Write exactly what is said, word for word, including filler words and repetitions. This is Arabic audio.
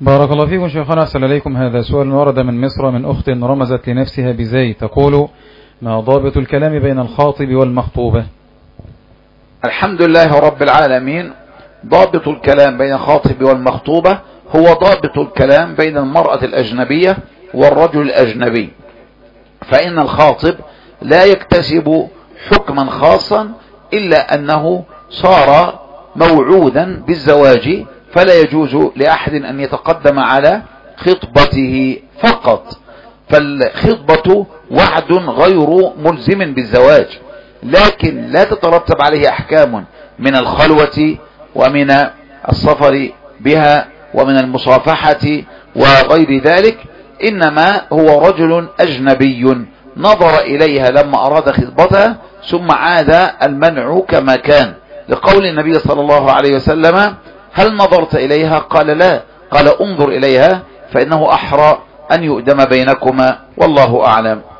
بارك الله فيكم شيخنا، أحسن إليكم. هذا سؤال ورد من مصر من أخت رمزت لنفسها بزي، تقول: ما ضابط الكلام بين الخاطب والمخطوبة؟ الحمد لله رب العالمين. ضابط الكلام بين الخاطب والمخطوبة هو ضابط الكلام بين المرأة الأجنبية والرجل الأجنبي، فإن الخاطب لا يكتسب حكما خاصا إلا أنه صار موعودا بالزواج، فلا يجوز لأحد أن يتقدم على خطبته فقط، فالخطبة وعد غير ملزم بالزواج، لكن لا تترتب عليه أحكام من الخلوة ومن السفر بها ومن المصافحة وغير ذلك، إنما هو رجل أجنبي نظر إليها لما أراد خطبتها ثم عاد المنع كما كان، لقول النبي صلى الله عليه وسلم: هل نظرت إليها؟ قال: لا. قال: انظر إليها فإنه أحرى أن يؤدم بينكما، والله أعلم.